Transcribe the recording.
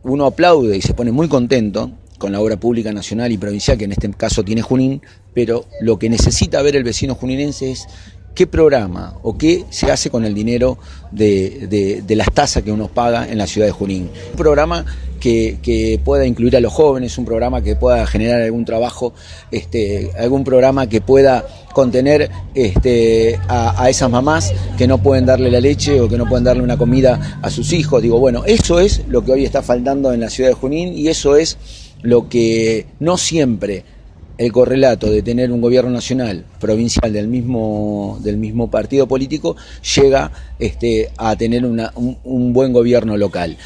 uno aplaude y se pone muy contento con la obra pública nacional y provincial, que en este caso tiene Junín, pero lo que necesita ver el vecino juninense es qué programa o qué se hace con el dinero de las tasas que uno paga en la ciudad de Junín. Un programa que pueda incluir a los jóvenes, un programa que pueda generar algún trabajo, algún programa que pueda contener a esas mamás que no pueden darle la leche o que no pueden darle una comida a sus hijos. Digo, bueno, eso es lo que hoy está faltando en la ciudad de Junín y eso es lo que no siempre el correlato de tener un gobierno nacional, provincial del mismo partido político llega a tener un buen gobierno local.